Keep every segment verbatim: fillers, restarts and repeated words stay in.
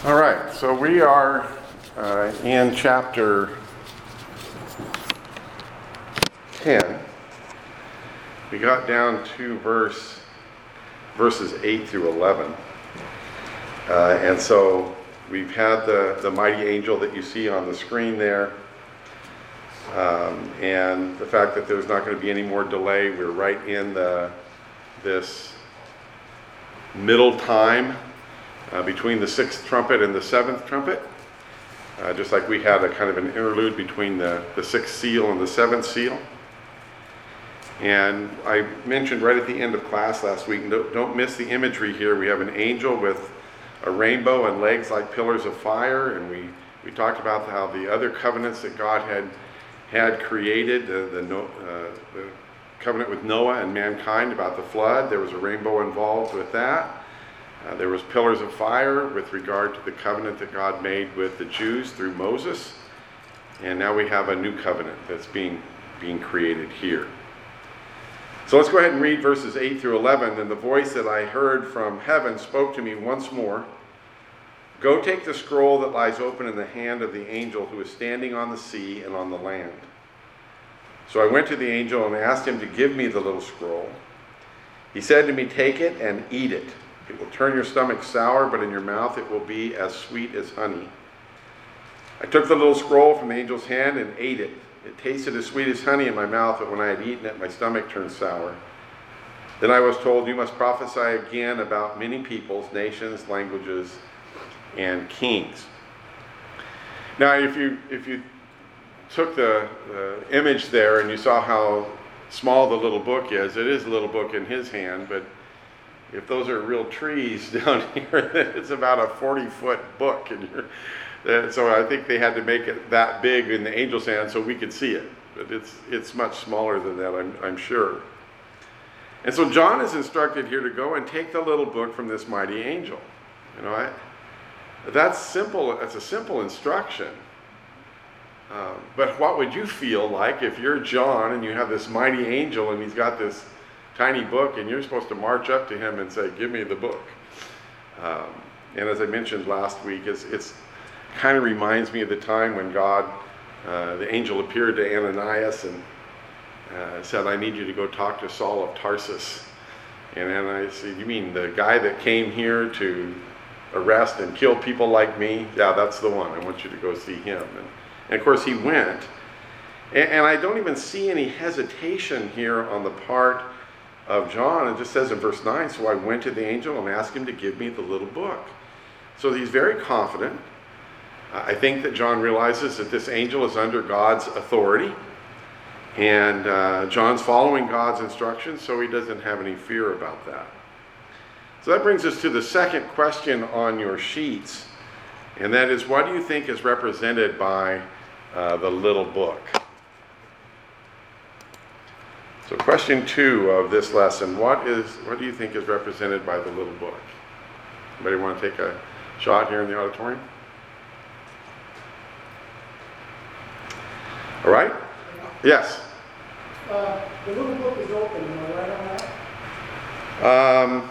All right, so we are uh, in chapter ten. We got down to verse verses eight through eleven. Uh, and so we've had the, the mighty angel that you see on the screen there. Um, and the fact that there's not going to be any more delay. We're right in the this middle time uh, between the sixth trumpet and the seventh trumpet. Uh, just like we had a kind of an interlude between the, the sixth seal and the seventh seal. And I mentioned right at the end of class last week, don't, don't miss the imagery here. We have an angel with a rainbow and legs like pillars of fire. And we, we talked about how the other covenants that God had had created, the, the, uh, the covenant with Noah and mankind about the flood. There was a rainbow involved with that. Uh, there was pillars of fire with regard to the covenant that God made with the Jews through Moses. And now we have a new covenant that's being, being created here. So let's go ahead and read verses eight through eleven. And the voice that I heard from heaven spoke to me once more. Go take the scroll that lies open in the hand of the angel who is standing on the sea and on the land. So I went to the angel and asked him to give me the little scroll. He said to me, take it and eat it. It will turn your stomach sour, but in your mouth it will be as sweet as honey. I took the little scroll from the angel's hand and ate it. It tasted as sweet as honey in my mouth, but when I had eaten it, my stomach turned sour. Then I was told, you must prophesy again about many peoples, nations, languages, and kings. Now, if you if you took the uh, image there and you saw how small the little book is, it is a little book in his hand, but if those are real trees down here, it's about a forty-foot book. And you're, uh, so I think they had to make it that big in the angel's hand so we could see it. But it's it's much smaller than that, I'm, I'm sure. And so John is instructed here to go and take the little book from this mighty angel. You know, I, that's simple. That's a simple instruction. Um, but what would you feel like if you're John and you have this mighty angel and he's got this tiny book and you're supposed to march up to him and say, give me the book? Um, and as I mentioned last week, it's, it's kind of reminds me of the time when God, uh, the angel appeared to Ananias and uh, said, I need you to go talk to Saul of Tarsus. And Ananias said, you mean the guy that came here to arrest and kill people like me? Yeah, that's the one. I want you to go see him. And, and of course he went. And, and I don't even see any hesitation here on the part of John. It just says in verse nine, so I went to the angel and asked him to give me the little book. So he's very confident. I think that John realizes that this angel is under God's authority. And uh, John's following God's instructions, so he doesn't have any fear about that. So that brings us to the second question on your sheets. And that is, what do you think is represented by uh, the little book? So question two of this lesson, what is what do you think is represented by the little book? Anybody want to take a shot here in the auditorium? All right? Yes? Uh, the little book is open, am I right on that? Um,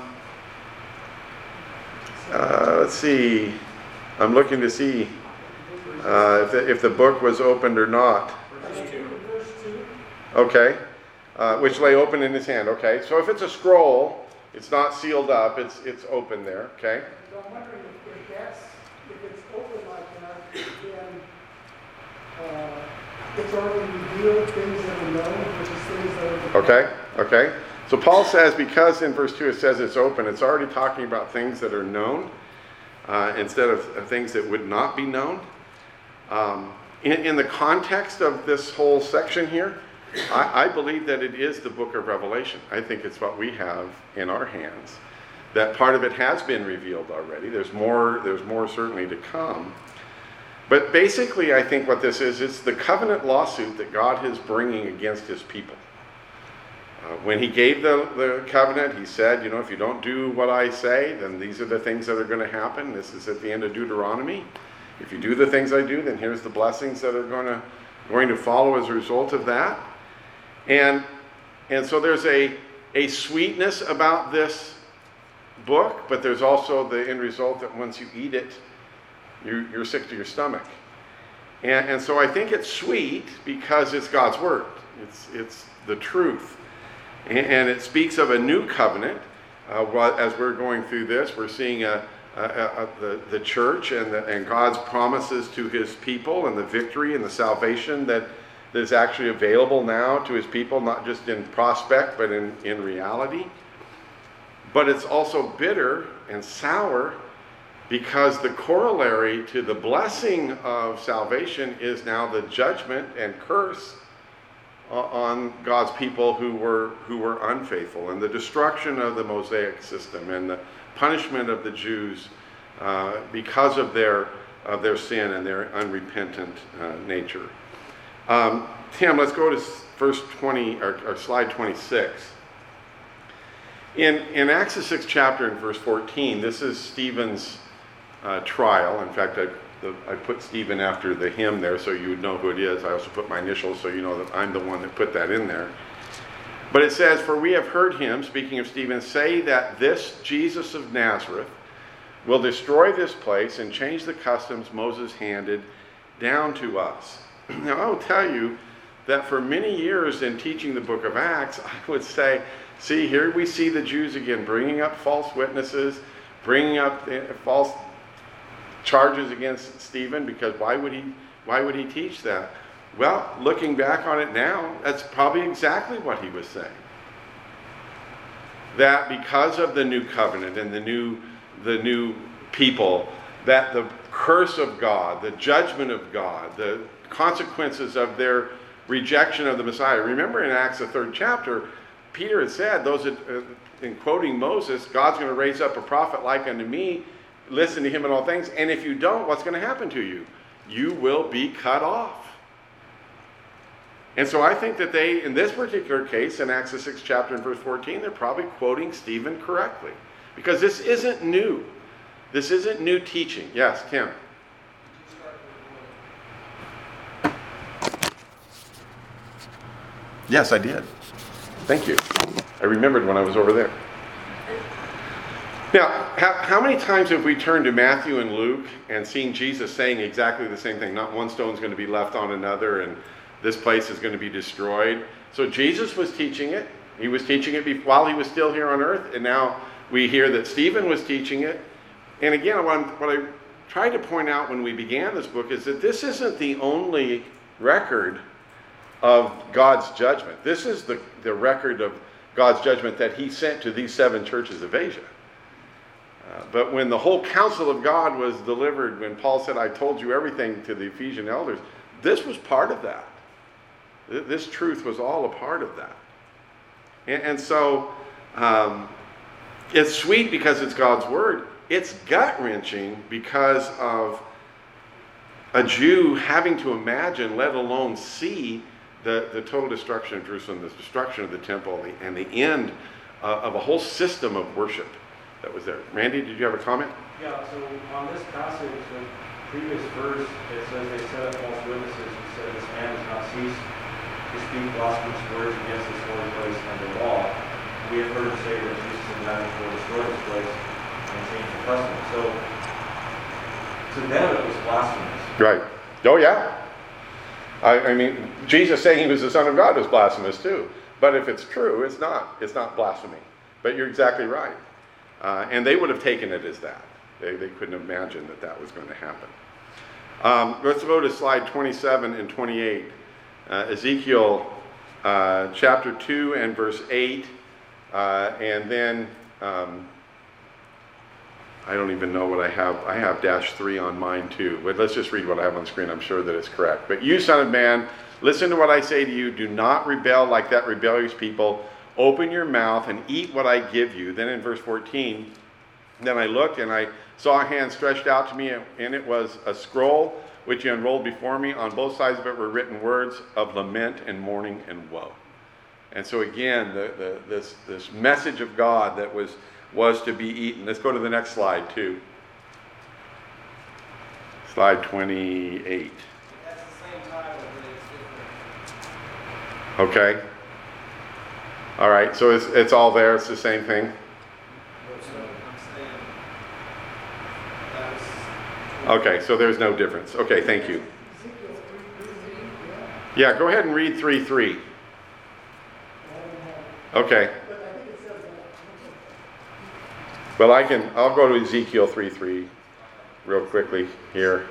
uh, let's see. I'm looking to see uh, if, the, if the book was opened or not. Verse two. Verse two. Okay. Uh, which lay open in his hand. Okay. So if it's a scroll, it's not sealed up. It's it's open there. Okay. So I'm wondering if, if that's if it's open like that, then uh, it's already revealed things that are known versus things that are. Okay. Okay. So Paul says, because in verse two it says it's open, it's already talking about things that are known uh, instead of uh, things that would not be known. Um, in, in the context of this whole section here, I, I believe that it is the book of Revelation. I think it's what we have in our hands. That part of it has been revealed already. There's more, there's more certainly to come. But basically, I think what this is, it's the covenant lawsuit that God is bringing against his people. Uh, when he gave the, the covenant, he said, you know, if you don't do what I say, then these are the things that are going to happen. This is at the end of Deuteronomy. If you do the things I do, then here's the blessings that are going to, going to follow as a result of that. And and so there's a, a sweetness about this book, but there's also the end result that once you eat it, you, you're sick to your stomach. And, and so I think it's sweet because it's God's word. It's, it's the truth. And, and it speaks of a new covenant. Uh, as we're going through this, we're seeing a, a, a, the, the church and, the, and God's promises to his people and the victory and the salvation that, that is actually available now to his people, not just in prospect, but in, in reality. But it's also bitter and sour because the corollary to the blessing of salvation is now the judgment and curse on God's people who were who were unfaithful, and the destruction of the Mosaic system and the punishment of the Jews uh, because of their of their sin and their unrepentant uh, nature. Um, Tim, let's go to verse twenty or, or slide twenty-six. In in Acts the sixth chapter in verse fourteen, this is Stephen's uh, trial. In fact, I. The, I put Stephen after the hymn there so you would know who it is. I also put my initials so you know that I'm the one that put that in there. But it says, "For we have heard him," speaking of Stephen, "say that this Jesus of Nazareth will destroy this place and change the customs Moses handed down to us." Now I will tell you that for many years in teaching the book of Acts, I would say, see, here we see the Jews again bringing up false witnesses, bringing up false charges against Stephen, because why would he why would he teach that? Well, looking back on it now, that's probably exactly what he was saying. That because of the new covenant and the new the new people, that the curse of God, the judgment of God, the consequences of their rejection of the Messiah. Remember in Acts the third chapter, Peter had said, those that, uh, in quoting Moses, God's going to raise up a prophet like unto me. Listen to him in all things, and if you don't, what's going to happen to you? You will be cut off. And so I think that they, in this particular case, in Acts the sixth chapter and verse fourteen, they're probably quoting Stephen correctly. Because this isn't new. This isn't new teaching. Yes, Tim? Yes, I did. Thank you. I remembered when I was over there. Now, how, how many times have we turned to Matthew and Luke and seen Jesus saying exactly the same thing? Not one stone's going to be left on another, and this place is going to be destroyed. So Jesus was teaching it. He was teaching it while he was still here on earth, and now we hear that Stephen was teaching it. And again, what, I'm, what I tried to point out when we began this book is that this isn't the only record of God's judgment. This is the, the record of God's judgment that he sent to these seven churches of Asia. Uh, but when the whole counsel of God was delivered, when Paul said, I told you everything to the Ephesian elders, this was part of that. This truth was all a part of that. And, and so um, it's sweet because it's God's word. It's gut-wrenching because of a Jew having to imagine, let alone see, the, the total destruction of Jerusalem, the destruction of the temple, and the end uh, of a whole system of worship that was there. Randy, did you have a comment? Yeah, so on this passage, the previous verse, it says they set up false witnesses who said this man has not ceased to speak blasphemous words against this holy place and the law. We have heard say that Jesus of Nazareth will destroy this place and change the custom. So to them it was blasphemous. Right. Oh yeah. I, I mean, Jesus saying he was the Son of God was blasphemous too. But if it's true, it's not. It's not blasphemy. But you're exactly right. Uh, and they would have taken it as that. They, they couldn't imagine that that was going to happen. Um, let's go to slide twenty-seven and twenty-eight. Uh, Ezekiel uh, chapter two and verse eight. Uh, and then, um, I don't even know what I have. I have dash three on mine too. But let's just read what I have on the screen. I'm sure that it's correct. But you, son of man, listen to what I say to you. Do not rebel like that rebellious people. Open your mouth and eat what I give you. Then in verse fourteen, then I looked and I saw a hand stretched out to me, and it was a scroll which he unrolled before me. On both sides of it were written words of lament and mourning and woe. And so again, the, the, this, this message of God that was, was to be eaten. Let's go to the next slide too. Slide twenty-eight. That's the same title, but it's different. Okay. All right, so it's, it's all there. It's the same thing. So I'm saying that was Okay, so there's no difference. Okay, thank you. Ezekiel three, three, yeah. Yeah, go ahead and read three three. I don't have, Okay. but I think it says that. Well, I can, I'll go to Ezekiel three three real quickly here.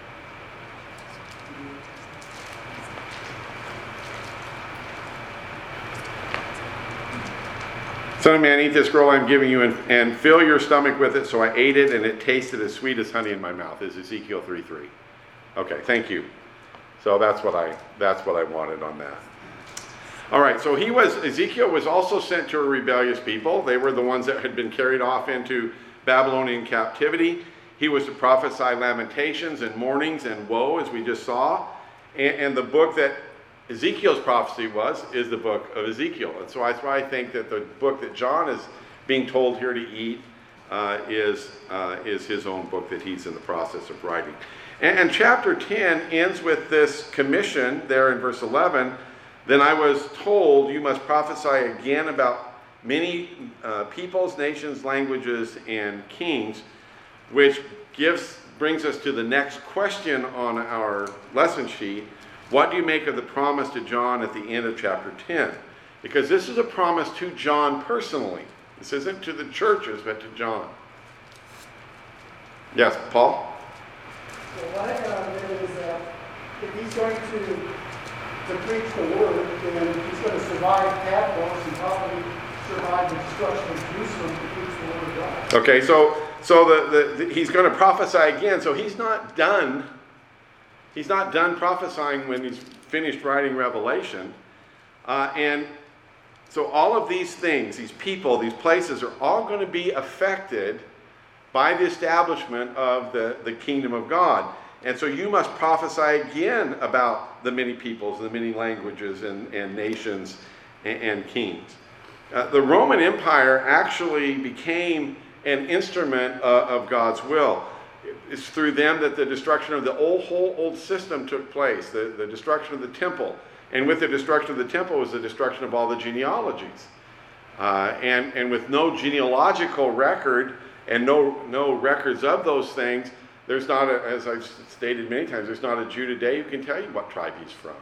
Son of man, eat this scroll I'm giving you and, and fill your stomach with it. So I ate it and it tasted as sweet as honey in my mouth. Is Ezekiel three three. Okay, thank you. So that's what I that's what I wanted on that. All right, so he was Ezekiel was also sent to a rebellious people. They were the ones that had been carried off into Babylonian captivity. He was to prophesy lamentations and mournings and woe, as we just saw. And, and the book that Ezekiel's prophecy was is the book of Ezekiel. And so that's why I think that the book that John is being told here to eat uh, is uh, is his own book that he's in the process of writing. And, and chapter ten ends with this commission there in verse eleven. Then I was told, you must prophesy again about many uh, peoples, nations, languages, and kings, which gives brings us to the next question on our lesson sheet. What do you make of the promise to John at the end of chapter ten? Because this is a promise to John personally. This isn't to the churches, but to John. Yes, Paul? So what I got out of it is that if he's going to to preach the word, then he's going to survive Patmos and probably survive the destruction of Jerusalem to preach the word of God. Okay, so so the, the, the he's going to prophesy again. So he's not done. He's not done prophesying when he's finished writing Revelation. Uh, and so all of these things, these people, these places are all going to be affected by the establishment of the, the kingdom of God. And so you must prophesy again about the many peoples, the many languages and, and nations and, and kings. Uh, the Roman Empire actually became an instrument uh, of God's will. It's through them that the destruction of the old, whole old system took place, the, the destruction of the temple. And with the destruction of the temple was the destruction of all the genealogies. Uh, and, and with no genealogical record and no, no records of those things, there's not, a, as I've stated many times, there's not a Jew today who can tell you what tribe he's from.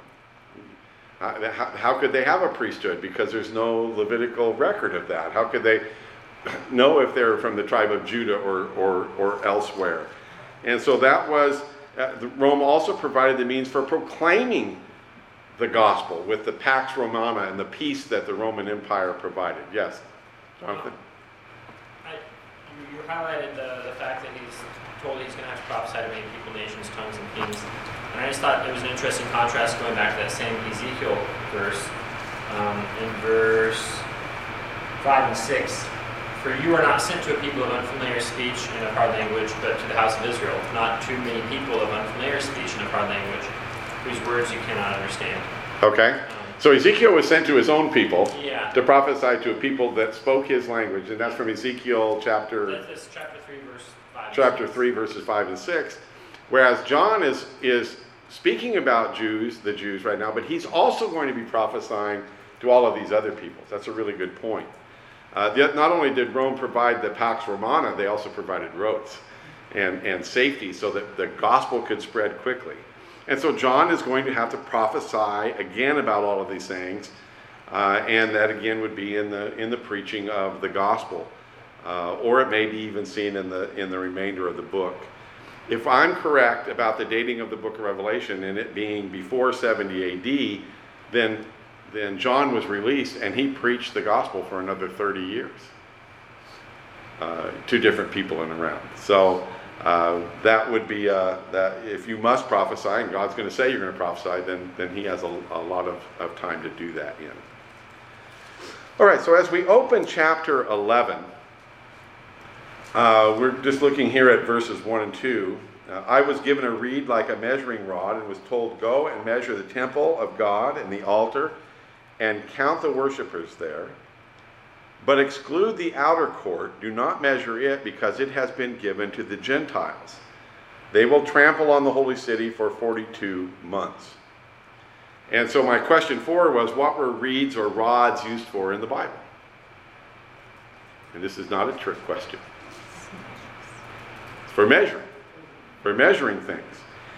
Uh, how, how could they have a priesthood? Because there's no Levitical record of that. How could they know if they're from the tribe of Judah or, or, or elsewhere? And so that was, uh, the, Rome also provided the means for proclaiming the gospel with the Pax Romana and the peace that the Roman Empire provided. Yes, Jonathan? I, you, you highlighted the, the fact that he's told he's going to have to prophesy to many people, nations, tongues, and kings. And I just thought it was an interesting contrast going back to that same Ezekiel verse. Um, in verse five and six, for you are not sent to a people of unfamiliar speech and of hard language, but to the house of Israel, not too many people of unfamiliar speech and of hard language, whose words you cannot understand. Okay. So Ezekiel was sent to his own people Yeah. to prophesy to a people that spoke his language, and that's from Ezekiel chapter That's that's chapter three, verse five. chapter three, verses five and six. Whereas John is is speaking about Jews, the Jews right now, but he's also going to be prophesying to all of these other peoples. That's a really good point. Uh, the, not only did Rome provide the Pax Romana, they also provided roads and, and safety so that the gospel could spread quickly. And so John is going to have to prophesy again about all of these things, uh, and that again would be in the in the preaching of the gospel, uh, or it may be even seen in the in the remainder of the book. If I'm correct about the dating of the book of Revelation and it being before seventy A D, then then John was released and he preached the gospel for another thirty years uh, to different people in and around. So. Uh, that would be uh, that if you must prophesy, and God's going to say you're going to prophesy, then then He has a, a lot of, of time to do that in. All right, so as we open chapter eleven, uh, we're just looking here at verses one and two. Uh, I was given a reed like a measuring rod and was told, go and measure the temple of God and the altar and count the worshipers there. But exclude the outer court, do not measure it, because it has been given to the Gentiles. They will trample on the holy city for forty-two months. And so my question four was, what were reeds or rods used for in the Bible? And this is not a trick question. It's for measuring. for measuring things.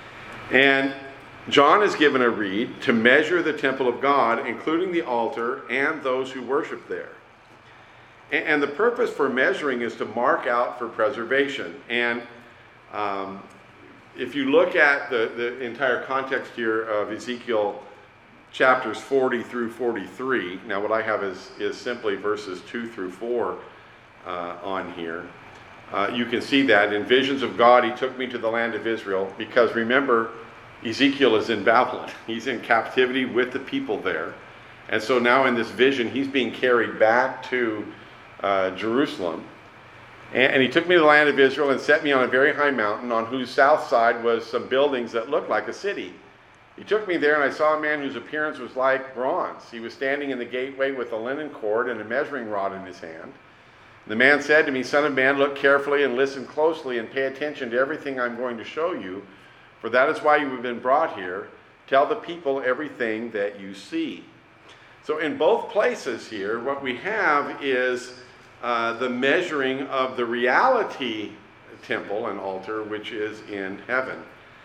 And John is given a reed to measure the temple of God, including the altar and those who worship there. And, and the purpose for measuring is to mark out for preservation. And um, if you look at the, the entire context here of Ezekiel chapters forty through forty-three, now what I have is, is simply verses two through four uh, on here. Uh, you can see that in visions of God, he took me to the land of Israel, because remember, Ezekiel is in Babylon. He's in captivity with the people there. And so now in this vision, he's being carried back to uh, Jerusalem. And, and he took me to the land of Israel and set me on a very high mountain, on whose south side was some buildings that looked like a city. He took me there, and I saw a man whose appearance was like bronze. He was standing in the gateway with a linen cord and a measuring rod in his hand. The man said to me, "Son of man, look carefully and listen closely and pay attention to everything I'm going to show you, for that is why you have been brought here. Tell the people everything that you see." So in both places here, what we have is uh, the measuring of the reality temple and altar, which is in heaven.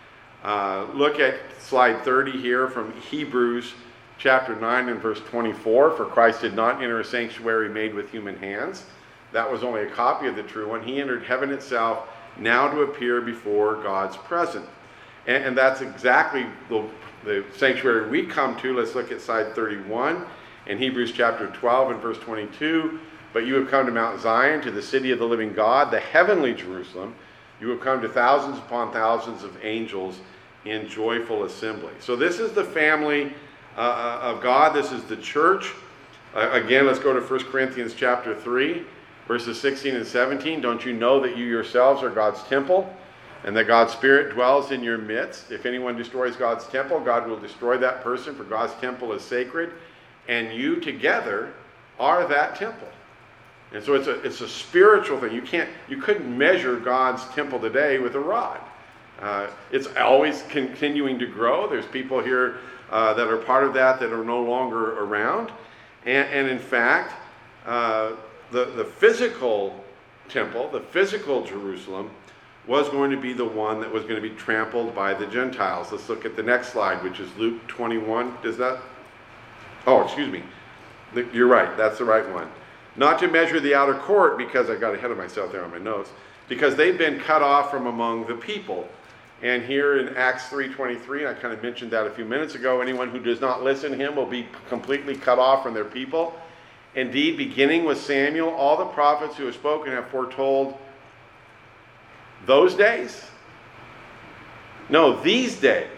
Uh, look at slide thirty here from Hebrews chapter nine and verse twenty-four. "For Christ did not enter a sanctuary made with human hands. That was only a copy of the true one. He entered heaven itself, now to appear before God's presence." And, and that's exactly the, the sanctuary we come to. Let's look at slide thirty-one. In Hebrews chapter twelve and verse twenty-two, "But you have come to Mount Zion, to the city of the living God, the heavenly Jerusalem. You have come to thousands upon thousands of angels in joyful assembly." So this is the family uh, of God. This is the church. Uh, again, let's go to First Corinthians chapter three, verses sixteen and seventeen. "Don't you know that you yourselves are God's temple, and that God's Spirit dwells in your midst? If anyone destroys God's temple, God will destroy that person, for God's temple is sacred, and you together are that temple." And so it's a it's a spiritual thing. You can't you couldn't measure God's temple today with a rod. Uh, it's always continuing to grow. There's people here uh, that are part of that that are no longer around, and, and in fact, uh, the the physical temple, the physical Jerusalem, was going to be the one that was going to be trampled by the Gentiles. Let's look at the next slide, which is Luke twenty-one. Does that? Oh, excuse me. You're right. That's the right one. "Not to measure the outer court," because I got ahead of myself there on my notes, "because they've been cut off from among the people." And here in Acts three twenty-three, I kind of mentioned that a few minutes ago, anyone who does not listen to him will be completely cut off from their people. "Indeed, beginning with Samuel, all the prophets who have spoken have foretold those days." No, these days.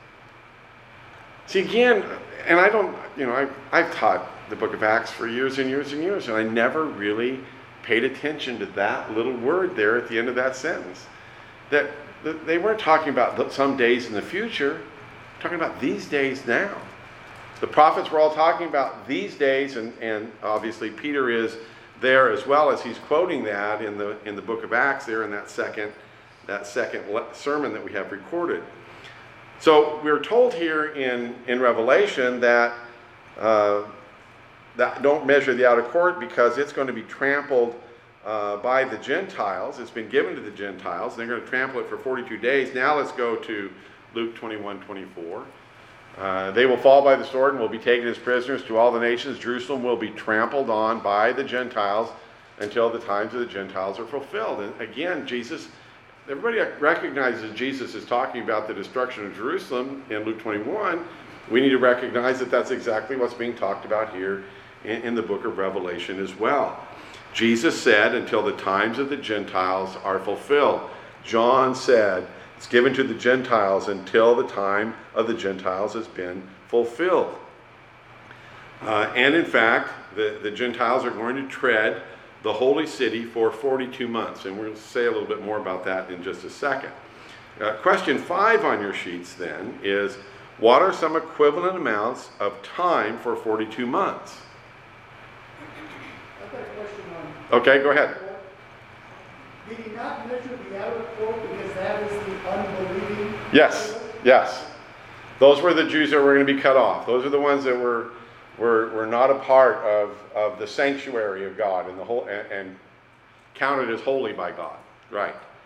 See, again, and I don't, you know, I've, I've taught the book of Acts for years and years and years, and I never really paid attention to that little word there at the end of that sentence. That, that they weren't talking about some days in the future, they're talking about these days now. The prophets were all talking about these days, and, and obviously Peter is there as well, as he's quoting that in the in the book of Acts there in that second that second sermon that we have recorded. So we're told here in, in Revelation that uh, that don't measure the outer court, because it's going to be trampled uh, by the Gentiles. It's been given to the Gentiles. They're going to trample it for forty-two days. Now let's go to Luke twenty-one twenty-four. Uh, "they will fall by the sword and will be taken as prisoners to all the nations. Jerusalem will be trampled on by the Gentiles until the times of the Gentiles are fulfilled." And again, Jesus, everybody recognizes Jesus is talking about the destruction of Jerusalem in Luke twenty-one. We need to recognize that that's exactly what's being talked about here in, in the book of Revelation as well. Jesus said, "until the times of the Gentiles are fulfilled." John said, it's given to the Gentiles until the time of the Gentiles has been fulfilled. Uh, and in fact, the, the Gentiles are going to tread the holy city for forty-two months. And we'll say a little bit more about that in just a second. Uh, question five on your sheets then is, what are some equivalent amounts of time for forty-two months? I've got a question on. Okay, go ahead. Did he not measure the outer court because that is the unbelieving? Yes, yes. Those were the Jews that were going to be cut off. Those are the ones that were were, were not a part of, of the sanctuary of God and the whole and, and counted as holy by God. Right.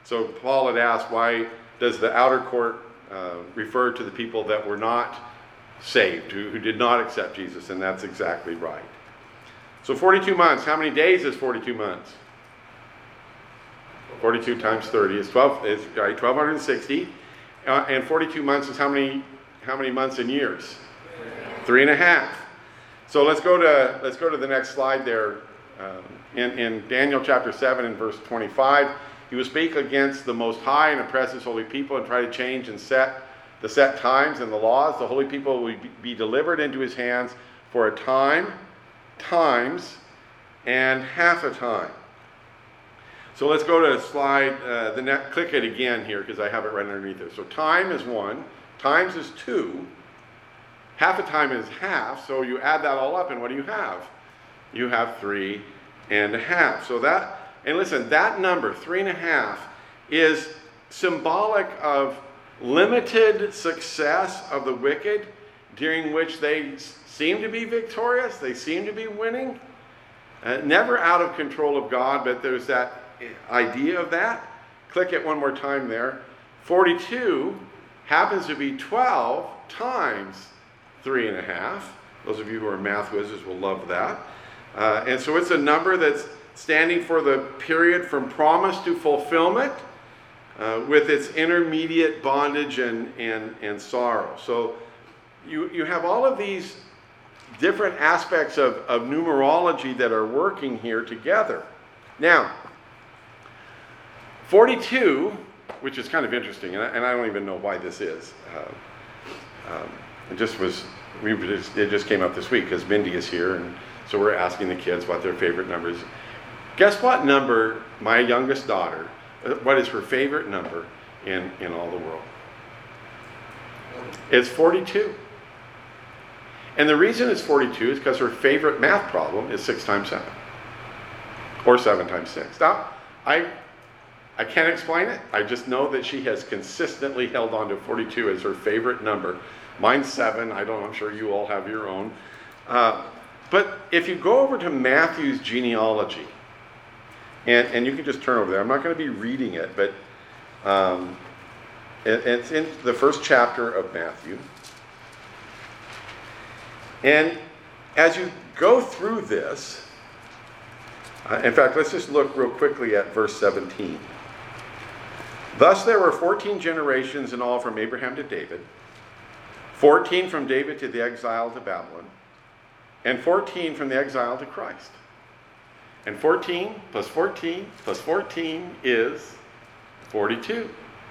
So Paul had asked, why does the outer court uh, refer to the people that were not saved, who, who did not accept Jesus? And that's exactly right. So forty-two months, how many days is forty-two months? forty-two times thirty is twelve, is right, twelve sixty. Uh, and forty-two months is how many how many months in years? Three and a half. So let's go to let's go to the next slide there. Um, in, in Daniel chapter seven and verse twenty-five, he will speak against the Most High and oppress his holy people and try to change and set the set times and the laws. The holy people will be, be delivered into his hands for a time, times, and half a time. So let's go to slide, uh, the next, click it again here because I have it right underneath there. So time is one, times is two, half a time is half, so you add that all up and what do you have? You have three and a half. So that, and listen, that number, three and a half, is symbolic of limited success of the wicked, during which they seem to be victorious, they seem to be winning, uh, never out of control of God, but there's that idea of that. Click it one more time there. forty-two happens to be twelve times three and a half. Those of you who are math whizzes will love that. Uh, and so it's a number that's standing for the period from promise to fulfillment, uh, with its intermediate bondage and, and, and sorrow. So you, you have all of these different aspects of, of numerology that are working here together. Now, forty-two, which is kind of interesting, and I, and I don't even know why this is. Uh, um, it just was, we just, it just came up this week because Mindy is here, and so we're asking the kids what their favorite numbers. Guess what number my youngest daughter, uh, what is her favorite number in, in all the world? It's forty-two. And the reason it's forty-two is because her favorite math problem is six times seven. Or seven times six. Now, I I can't explain it. I just know that she has consistently held on to forty-two as her favorite number. Mine's seven. I don't, I'm sure you all have your own. Uh, but if you go over to Matthew's genealogy, and, and you can just turn over there. I'm not going to be reading it, but um, it, it's in the first chapter of Matthew. And as you go through this, uh, in fact, let's just look real quickly at verse seventeen. Thus there were fourteen generations in all from Abraham to David, fourteen from David to the exile to Babylon, and fourteen from the exile to Christ. And fourteen plus fourteen plus fourteen is forty-two.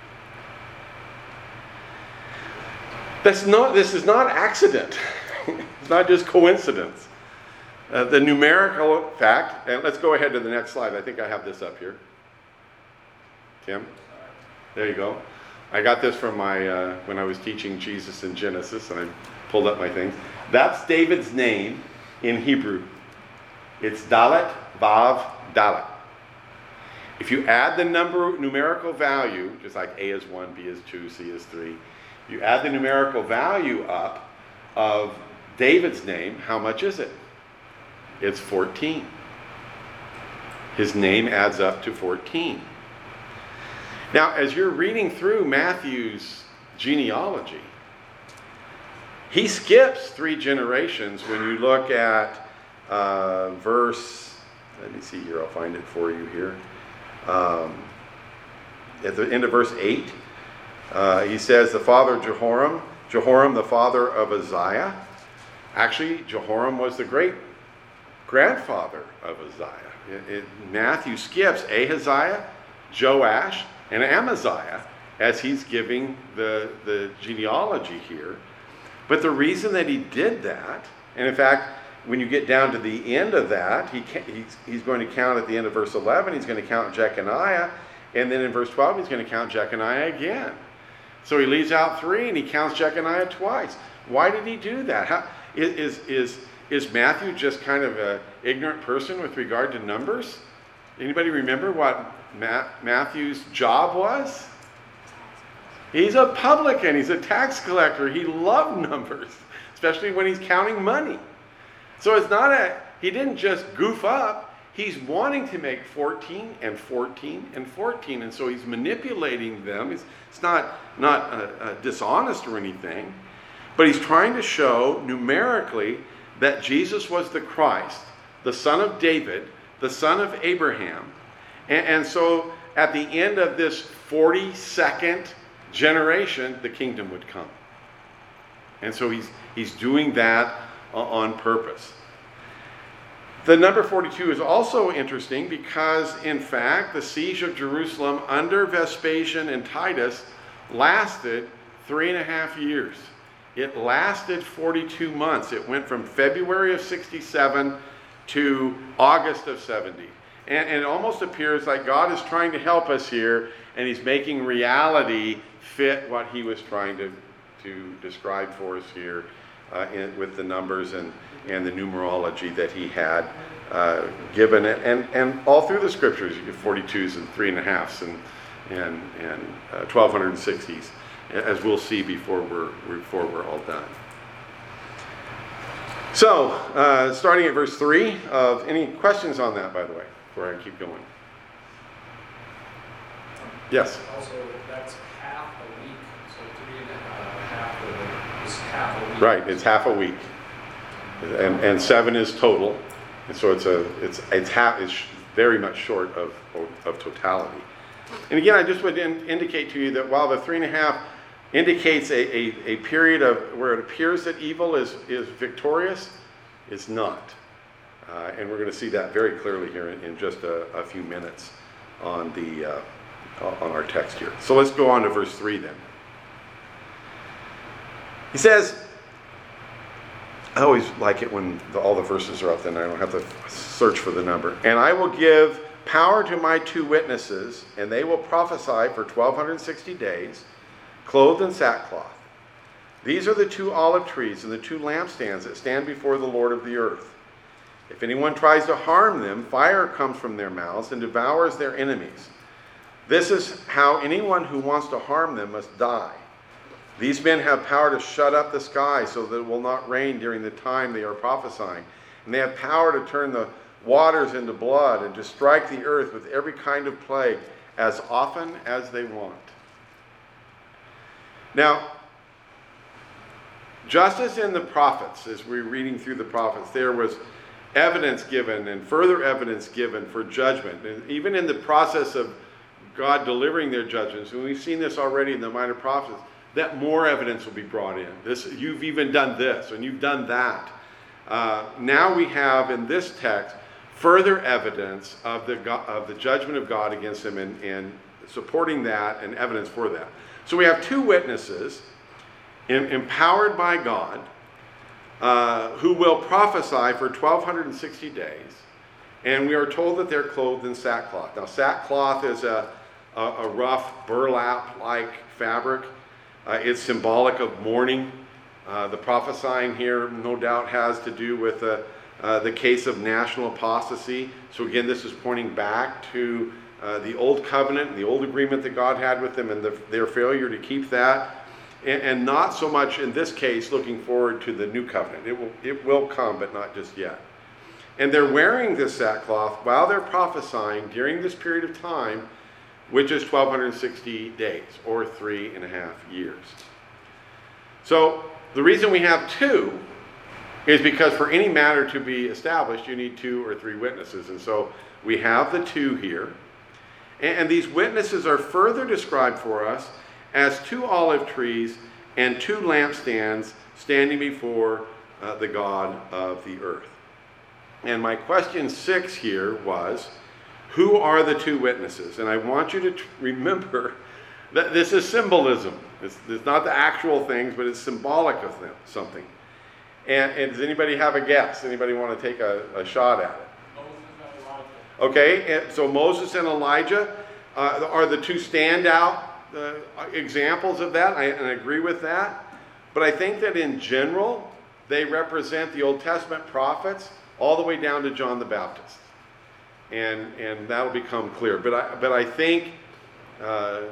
That's not, this is not accident. It's not just coincidence. Uh, the numerical fact, and let's go ahead to the next slide. I think I have this up here. Tim? There you go. I got this from my, uh, when I was teaching Jesus in Genesis, and I pulled up my things. That's David's name in Hebrew. It's Dalet, Vav, Dalet. If you add the number, numerical value, just like A is one, B is two, C is three, you add the numerical value up of David's name, how much is it? It's fourteen. His name adds up to fourteen. Now, as you're reading through Matthew's genealogy, he skips three generations when you look at uh, verse, let me see here, I'll find it for you here. Um, at the end of verse eight, uh, he says the father of Jehoram, Jehoram the father of Uzziah. Actually, Jehoram was the great grandfather of Uzziah. It, it, Matthew skips Ahaziah, Joash, and Amaziah as he's giving the, the genealogy here. But the reason that he did that, and in fact, when you get down to the end of that, he he's, he's going to count at the end of verse eleven, he's going to count Jeconiah, and then in verse twelve, he's going to count Jeconiah again. So he leaves out three and he counts Jeconiah twice. Why did he do that? How, is, is, is Matthew just kind of an ignorant person with regard to numbers? Anybody remember what Ma- Matthew's job was? He's a publican. He's a tax collector. He loved numbers, especially when he's counting money. So it's not a, he didn't just goof up. he's wanting to make fourteen and fourteen and fourteen, and so he's manipulating them. It's, it's not, not uh, uh, dishonest or anything, but he's trying to show numerically that Jesus was the Christ, the son of David, the son of Abraham. And, and so at the end of this forty-second generation, the kingdom would come. And so he's, he's doing that on purpose. The number forty-two is also interesting because, in fact, the siege of Jerusalem under Vespasian and Titus lasted three and a half years. It lasted forty-two months. It went from February of sixty-seven to August of seventy. And, and it almost appears like God is trying to help us here, and he's making reality fit what he was trying to, to describe for us here uh, in, with the numbers and, and the numerology that he had uh, given it. And, and all through the scriptures, you get forty-twos and three and a halves and, and, and uh, twelve sixties, as we'll see before we're, before we're all done. So, uh, starting at verse three, uh, any questions on that, by the way, before I keep going? Yes? Also, that's half a week, so three and a half, half of it is half a week. Right, it's half a week, and, and seven is total, and so it's a it's it's half it's very much short of of totality. And again, I just would in, indicate to you that while the three and a half indicates a, a, a period of where it appears that evil is is victorious, it's not, uh, and we're going to see that very clearly here in, in just a, a few minutes on the uh, on our text here. So let's go on to verse three then. He says, I always like it when the, all the verses are up, then I don't have to search for the number. And I will give power to my two witnesses, and they will prophesy for twelve sixty days, clothed in sackcloth. These are the two olive trees and the two lampstands that stand before the Lord of the earth. If anyone tries to harm them, fire comes from their mouths and devours their enemies. This is how anyone who wants to harm them must die. These men have power to shut up the sky so that it will not rain during the time they are prophesying. And they have power to turn the waters into blood and to strike the earth with every kind of plague as often as they want. Now, just as in the prophets, as we're reading through the prophets, there was evidence given and further evidence given for judgment. And even in the process of God delivering their judgments, and we've seen this already in the minor prophets, that more evidence will be brought in. This, you've even done this, and you've done that. Uh, now we have in this text further evidence of the of the judgment of God against them, and, and supporting that and evidence for that. So we have two witnesses in, empowered by God uh, who will prophesy for twelve sixty days, and we are told that they're clothed in sackcloth. Now, sackcloth is a, a, a rough burlap-like fabric. Uh, it's symbolic of mourning. Uh, the prophesying here no doubt has to do with uh, uh, the case of national apostasy. So again, this is pointing back to uh, the old covenant and the old agreement that God had with them and the, their failure to keep that. And, and not so much in this case looking forward to the new covenant. It will, it will come, but not just yet. And they're wearing this sackcloth while they're prophesying during this period of time, which is twelve sixty days, or three and a half years. So the reason we have two is because for any matter to be established, you need two or three witnesses. And so we have the two here. And, and these witnesses are further described for us as two olive trees and two lampstands standing before uh, the God of the earth. And my question six here was, who are the two witnesses? And I want you to t- remember that this is symbolism. It's, it's not the actual things, but it's symbolic of them, something. And, and does anybody have a guess? Anybody want to take a, a shot at it? Moses and Elijah. Okay, and so Moses and Elijah uh, are the two standout uh, examples of that, I, and I agree with that. But I think that in general, they represent the Old Testament prophets all the way down to John the Baptist. And and that'll become clear. But I, but I think uh,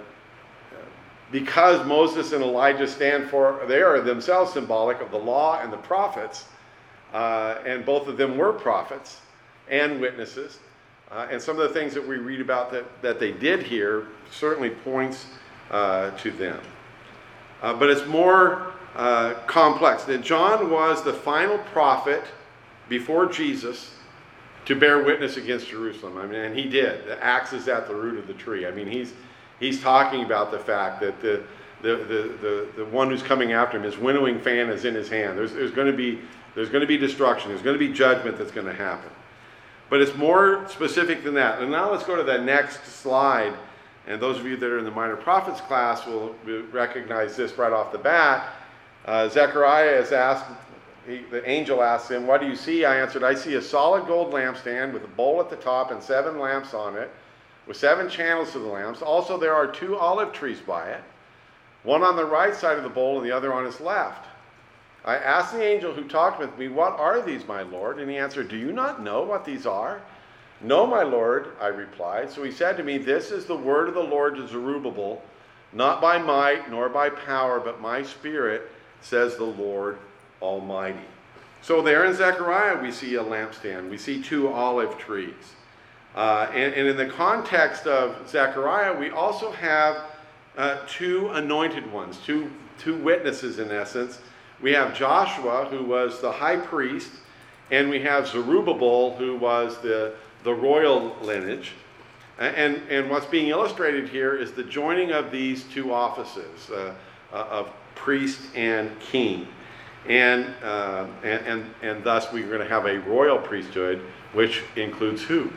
because Moses and Elijah stand for, they are themselves symbolic of the law and the prophets, uh, and both of them were prophets and witnesses. Uh, and some of the things that we read about that, that they did here certainly points uh, to them. Uh, but it's more uh, complex. That John was the final prophet before Jesus to bear witness against Jerusalem. I mean, and he did. The axe is at the root of the tree. I mean, he's he's talking about the fact that the the the the, the one who's coming after him, his winnowing fan is in his hand. There's there's going to be there's going to be destruction. There's going to be judgment that's going to happen. But it's more specific than that. And now let's go to the next slide. And those of you that are in the Minor Prophets class will recognize this right off the bat. Uh, Zechariah is asked, he, the angel asks him, "What do you see?" I answered, "I see a solid gold lampstand with a bowl at the top and seven lamps on it, with seven channels to the lamps. Also there are two olive trees by it, one on the right side of the bowl and the other on its left." I asked the angel who talked with me, "What are these, my Lord?" And he answered, "Do you not know what these are?" "No, my Lord," I replied. So he said to me, "This is the word of the Lord to Zerubbabel, not by might nor by power, but my spirit, says the Lord Almighty." So there in Zechariah we see a lampstand. We see two olive trees. Uh, and, and in the context of Zechariah, we also have uh, two anointed ones, two, two witnesses in essence. We have Joshua, who was the high priest, and we have Zerubbabel, who was the, the royal lineage. And, and what's being illustrated here is the joining of these two offices, uh, uh, of priest and king. And, uh, and, and, and thus we're going to have a royal priesthood, which includes who?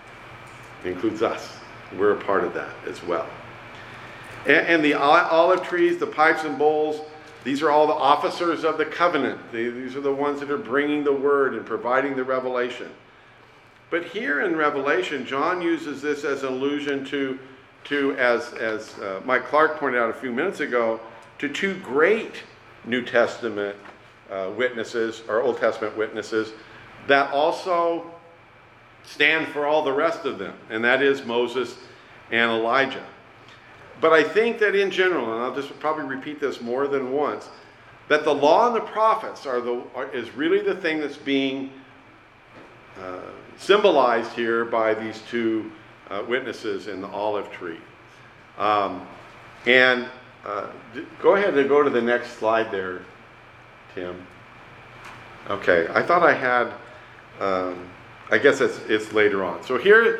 Includes us. We're a part of that as well. And, and the olive trees, the pipes and bowls, these are all the officers of the covenant. These are the ones that are bringing the word and providing the revelation. But here in Revelation, John uses this as an allusion to, to as, as uh, Mike Clark pointed out a few minutes ago, to two great New Testament uh, witnesses, or Old Testament witnesses, that also stand for all the rest of them, and that is Moses and Elijah. But I think that in general, and I'll just probably repeat this more than once, that the law and the prophets are the are, is really the thing that's being uh, symbolized here by these two uh, witnesses in the olive tree. Um, and uh, go ahead and go to the next slide there, Tim. Okay, I thought I had, um, I guess it's, it's later on. So here,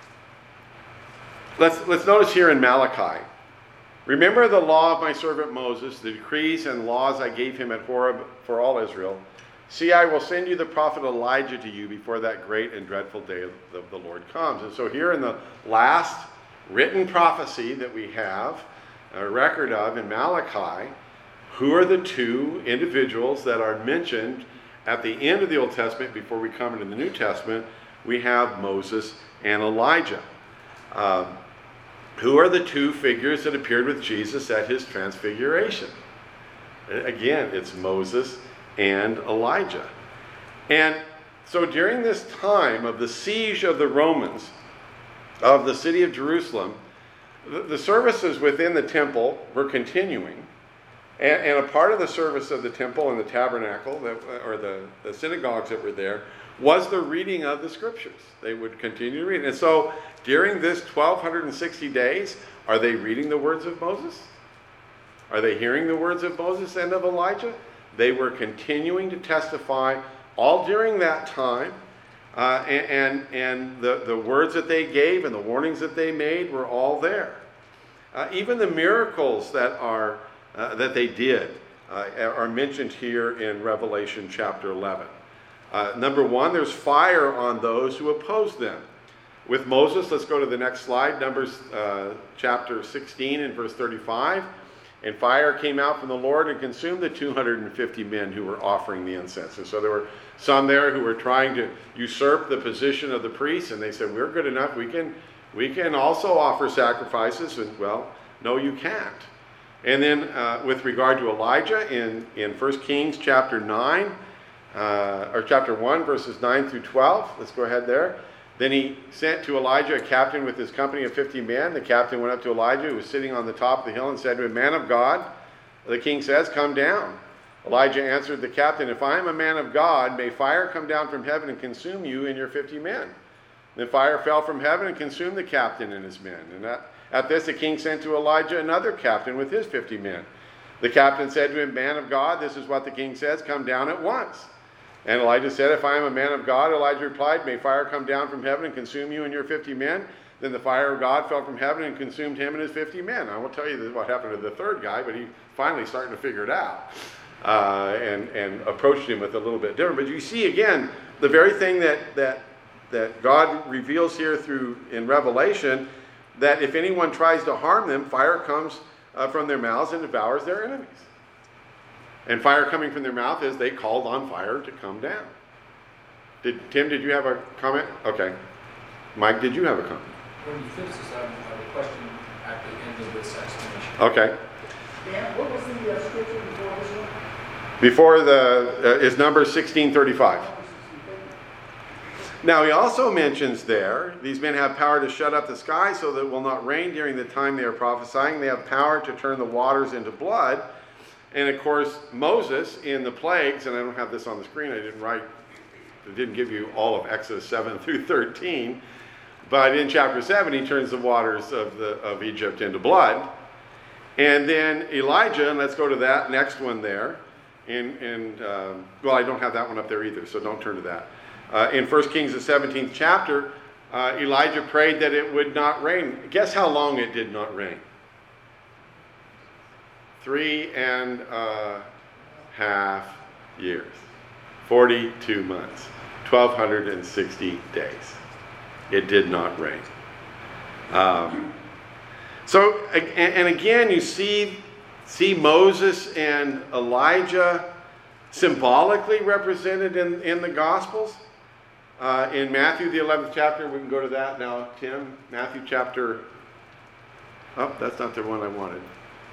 Let's, let's notice here in Malachi. "Remember the law of my servant Moses, the decrees and laws I gave him at Horeb for all Israel. See, I will send you the prophet Elijah to you before that great and dreadful day of the Lord comes." And so here in the last written prophecy that we have a record of in Malachi, who are the two individuals that are mentioned at the end of the Old Testament before we come into the New Testament? We have Moses and Elijah. Um, who are the two figures that appeared with Jesus at his transfiguration? Again, it's Moses and Elijah. And so during this time of the siege of the Romans of the city of Jerusalem, the, the services within the temple were continuing. And, and a part of the service of the temple and the tabernacle, that, or the, the synagogues that were there, was the reading of the scriptures. They would continue to read. And so during this twelve sixty days, are they reading the words of Moses? Are they hearing the words of Moses and of Elijah? They were continuing to testify all during that time. Uh, and and, and the, the words that they gave and the warnings that they made were all there. Uh, even the miracles that are uh, that they did uh, are mentioned here in Revelation chapter eleven. Uh, number one, there's fire on those who oppose them. With Moses, let's go to the next slide, Numbers uh, chapter sixteen and verse thirty-five. "And fire came out from the Lord and consumed the two hundred fifty men who were offering the incense." And so there were some there who were trying to usurp the position of the priests, and they said, "We're good enough, we can, we can also offer sacrifices." And well, no, you can't. And then uh, with regard to Elijah in, in First Kings chapter nine, Uh, or chapter one, verses nine through twelve. Let's go ahead there. "Then he sent to Elijah a captain with his company of fifty men. The captain went up to Elijah, who was sitting on the top of the hill, and said to him, 'Man of God,' the king says, 'come down.' Elijah answered the captain, 'If I am a man of God, may fire come down from heaven and consume you and your fifty men.' Then fire fell from heaven and consumed the captain and his men. And at, at this the king sent to Elijah another captain with his fifty men. The captain said to him, Man of God, this is what the king says, come down at once. And Elijah said, If I am a man of God, Elijah replied, May fire come down from heaven and consume you and your fifty men. Then the fire of God fell from heaven and consumed him and his fifty men. I won't tell you what happened to the third guy, but he finally starting to figure it out. Uh, and, and approached him with a little bit different. But you see, again, the very thing that, that, that God reveals here through in Revelation, that if anyone tries to harm them, fire comes uh, from their mouths and devours their enemies. And fire coming from their mouth is they called on fire to come down. Did Tim, did you have a comment? Okay. Mike, did you have a comment? When you finish this, I have a question at the end of this explanation. Okay. Dan, what was the uh, scripture before this one? Before the, uh, is number sixteen thirty-five. Now he also mentions there, these men have power to shut up the sky so that it will not rain during the time they are prophesying. They have power to turn the waters into blood. And of course, Moses in the plagues, and I don't have this on the screen, I didn't write, I didn't give you all of Exodus seven through thirteen, but in chapter seven he turns the waters of, the, of Egypt into blood. And then Elijah, and let's go to that next one there, in, in um, well, I don't have that one up there either, so don't turn to that. Uh, in First Kings, the seventeenth chapter, uh, Elijah prayed that it would not rain. Guess how long it did not rain? Three and a half years. forty-two months. twelve sixty days. It did not rain. Um, so, and again, you see, see Moses and Elijah symbolically represented in, in the Gospels. Uh, in Matthew, the eleventh chapter, we can go to that now, Tim. Matthew chapter, oh, that's not the one I wanted.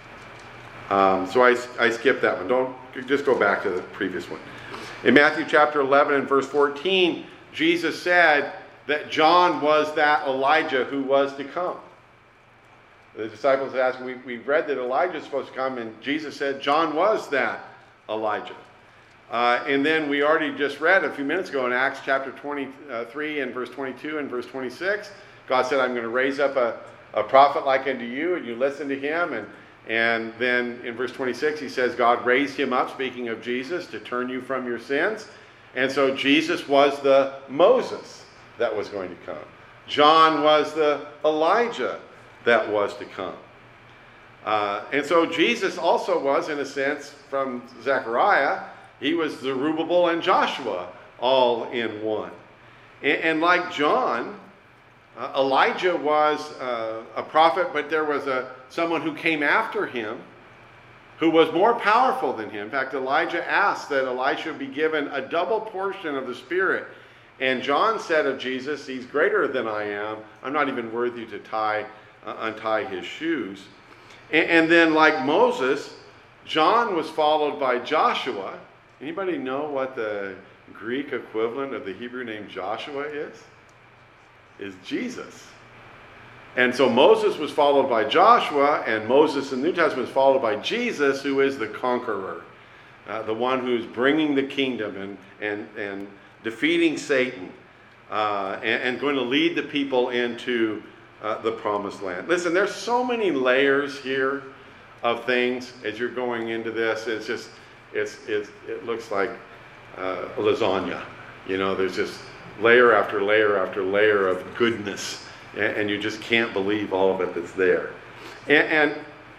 Um, so I, I skipped that one. Don't, just go back to the previous one. In Matthew chapter eleven and verse fourteen, Jesus said that John was that Elijah who was to come. The disciples asked, we, we've read that Elijah is supposed to come, and Jesus said John was that Elijah. Uh, and then we already just read a few minutes ago in Acts chapter twenty-three and verse twenty-two and verse twenty-six, God said, I'm going to raise up a, a prophet like unto you, and you listen to him. And, and then in verse twenty-six, he says, God raised him up, speaking of Jesus, to turn you from your sins. And so Jesus was the Moses that was going to come. John was the Elijah that was to come. Uh, and so Jesus also was, in a sense, from Zechariah, he was Zerubbabel and Joshua all in one. And, and like John, uh, Elijah was uh, a prophet, but there was a someone who came after him who was more powerful than him. In fact, Elijah asked that Elisha be given a double portion of the Spirit. And John said of Jesus, he's greater than I am. I'm not even worthy to tie, uh, untie his shoes. And, and then like Moses, John was followed by Joshua. Anybody know what the Greek equivalent of the Hebrew name Joshua is? Is Jesus. And so Moses was followed by Joshua, and Moses in the New Testament was followed by Jesus, who is the conqueror, uh, the one who's bringing the kingdom and, and, and defeating Satan, uh, and, and going to lead the people into uh, the promised land. Listen, there's so many layers here of things as you're going into this. It's just, it's, it's it looks like uh, lasagna. You know, there's just layer after layer after layer of goodness, and, and you just can't believe all of it that's there. And, and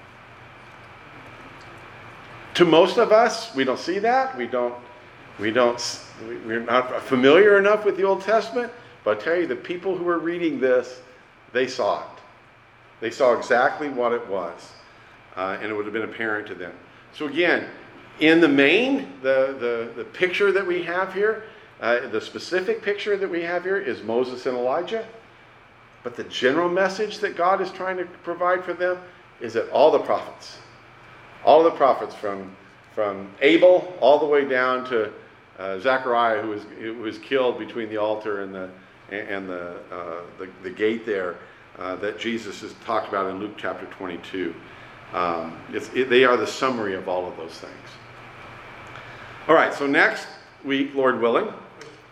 to most of us, we don't see that. We don't, we don't, we're not familiar enough with the Old Testament. But I tell you, the people who are reading this, they saw it. They saw exactly what it was, uh, and it would have been apparent to them. So again, in the main, the, the, the picture that we have here, uh, the specific picture that we have here is Moses and Elijah. But the general message that God is trying to provide for them is that all the prophets, all the prophets from, from Abel all the way down to uh, Zechariah, who was, who was killed between the altar and the, and the, uh, the, the gate there, uh, that Jesus has talked about in Luke chapter twenty-two. Um, it's, it, they are the summary of all of those things. All right, so next week, Lord willing. Question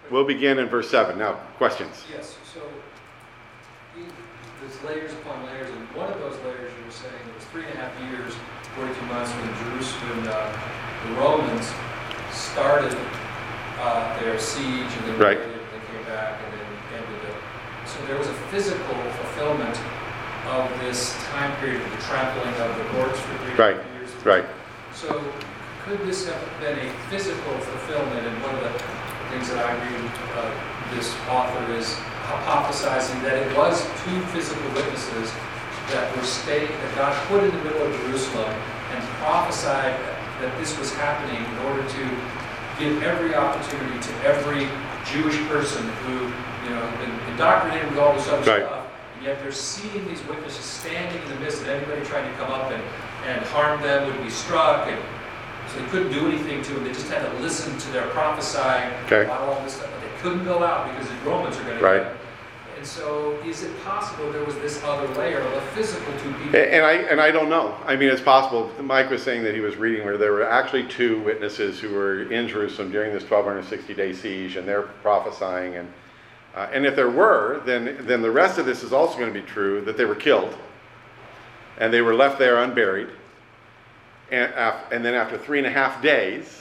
we'll begin in verse seven. Now, questions? Yes, so he, there's layers upon layers, and one of those layers you were saying, it was three and a half years, forty-two months when Jerusalem, uh, the Romans started uh, their siege, and then Right. they, they came back and then ended it. So there was a physical fulfillment of this time period of the trampling of the courts for three and a Right. half years. Right. So could this have been a physical fulfillment? And one of the things that I read uh, this author is hypothesizing that it was two physical witnesses that were staying, that God put in the middle of Jerusalem and prophesied that this was happening in order to give every opportunity to every Jewish person who, you know, had been indoctrinated with all this other Right. stuff, and yet they're seeing these witnesses standing in the midst of anybody trying to come up and, and harm them would be struck, and so they couldn't do anything to them. They just had to listen to their prophesying Okay. about all this stuff, but they couldn't go out because the Romans are going to Right. get them. And so, is it possible there was this other layer of a physical two people? And I and I don't know. I mean, it's possible. Mike was saying that he was reading where there were actually two witnesses who were in Jerusalem during this twelve sixty day siege, and they're prophesying. And uh, and if there were, then then the rest of this is also going to be true, that they were killed, and they were left there unburied. And af- and then after three and a half days,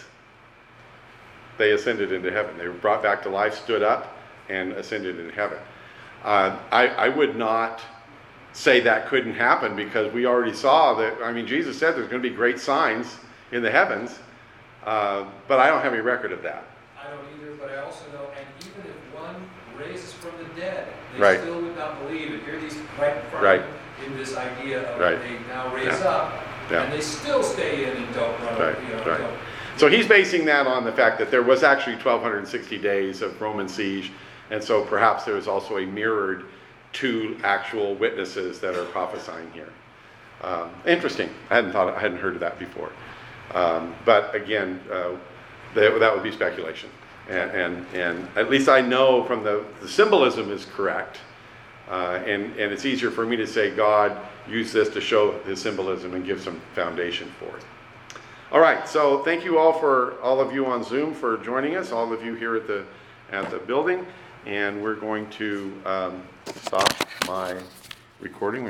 they ascended into heaven. They were brought back to life, stood up, and ascended into heaven. Uh, I, I would not say that couldn't happen, because we already saw that. I mean, Jesus said there's going to be great signs in the heavens, uh, but I don't have any record of that. I don't either, but I also know, and even if one raises from the dead, they Right. still would not believe it. Here these right in front Right. of them in this idea of Right. they now raise Yeah. up, Yeah. and they still stay in and don't run, Right, you know, right. don't. So he's basing that on the fact that there was actually twelve sixty days of Roman siege, and so perhaps there was also a mirrored two actual witnesses that are prophesying here. Um, interesting. I hadn't thought, I hadn't heard of that before. Um, but again, uh, that, that would be speculation. And, and, and at least I know from the, the symbolism is correct. Uh, and, and it's easier for me to say God used this to show his symbolism and give some foundation for it. All right, so thank you all for all of you on Zoom for joining us, all of you here at the at the building, and we're going to um, stop my recording.